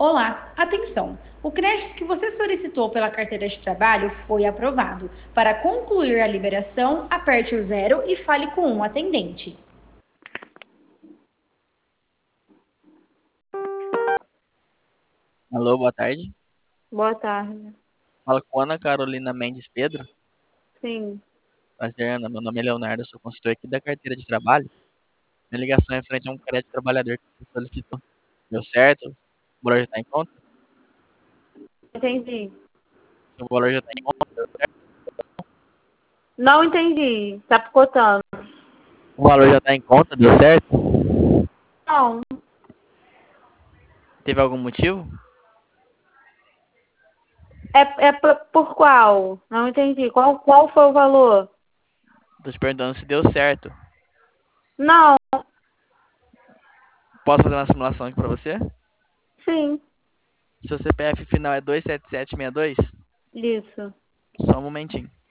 Olá, atenção! O crédito que você solicitou pela carteira de trabalho foi aprovado. Para concluir a liberação, aperte o zero e fale com um atendente. Alô, boa tarde. Boa tarde. Fala com Ana Carolina Mendes Pedro. Sim, Prazer, Ana. Meu nome é Leonardo, eu sou consultor aqui da carteira de trabalho. Minha ligação é frente a um crédito trabalhador que você solicitou. Deu certo? O valor já está em conta? entendi. O valor já está em conta? Deu certo? Não entendi. Tá picotando. O valor já está em conta? Deu certo? Não. Teve algum motivo? Por qual? Não entendi. Qual foi o valor? Tô te perguntando se deu certo. Não. Posso fazer uma simulação aqui para você? Sim. Seu CPF final é 27762? Isso. Só um momentinho.